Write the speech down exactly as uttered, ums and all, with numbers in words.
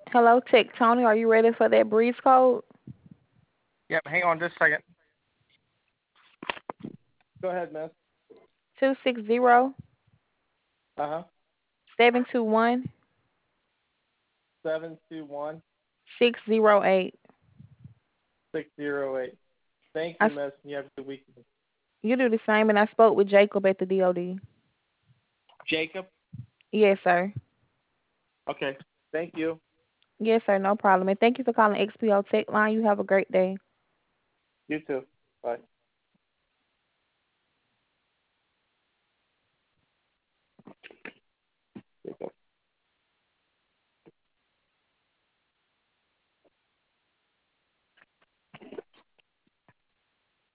Hello, Tech Tony. Are you ready for that breeze code? Yep, hang on just a second. Go ahead, miss. Two six zero Uh huh. seven two one Seven two one six zero eight. six zero eight. Thank I you, s- miss. You have a good weekend. you do the same, and I spoke with Jacob at the D O D. Jacob. Yes, sir. Okay. Thank you. Yes, sir. No problem. And thank you for calling X P O Tech Line. You have a great day. You too. Bye.